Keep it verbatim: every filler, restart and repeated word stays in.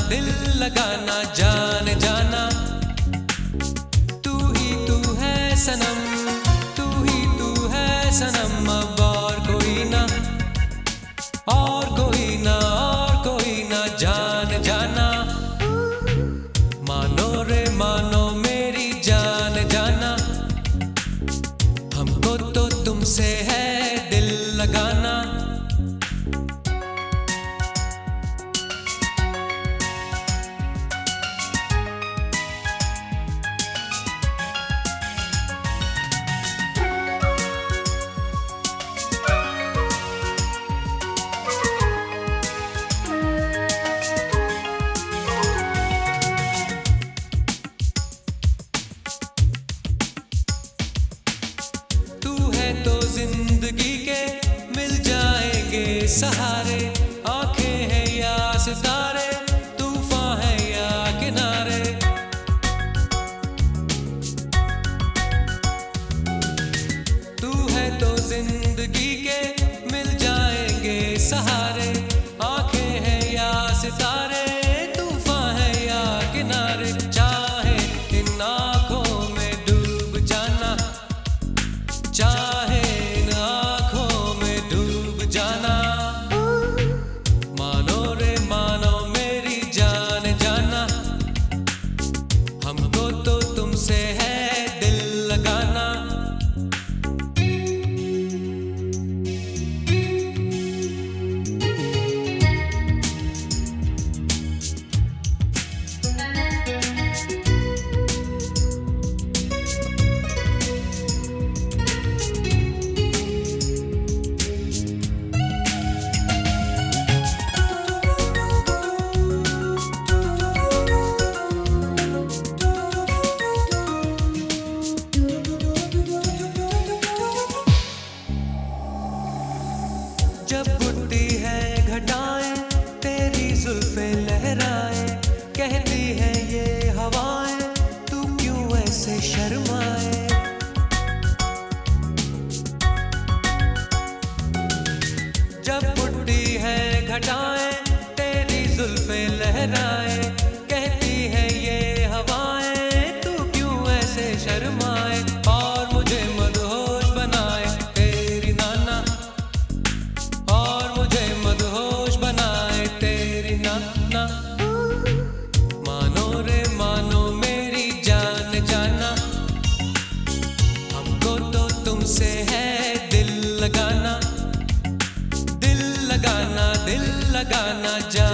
दिल लगाना जान जाना। तू ही तू है सनम, तू ही तू है सनम, अब और कोई ना, और कोई ना, और कोई ना जान जाना। मानो रे मानो मेरी जान जाना, हमको तो तुमसे है दिल लगाना। जिंदगी के मिल जाएंगे सहारे, आंखें हैं या सितारे, तूफान है या किनारे। तू है तो जिंदगी के मिल जाएंगे सहारे, आंखें हैं या सितारे, तूफान है या किनारे। चाहे इन आंखों में डूब जाना, चाहे जब उठती है घटाएं तेरी जुल्फें लहराएं, कहती है ये हवाएं तू क्यों ऐसे शर्माए। जब उठती है घटाएं तेरी जुल्फें लहराएं, कहती है ये हवाएं तू क्यों ऐसे शर्माए। और मुझे मदहोश बनाए तेरी नाना, और मुझे मदहोश बनाए तेरी नाना। मानो रे मानो मेरी जान जाना, हमको तो तुमसे है दिल लगाना, दिल लगाना, दिल लगाना जान।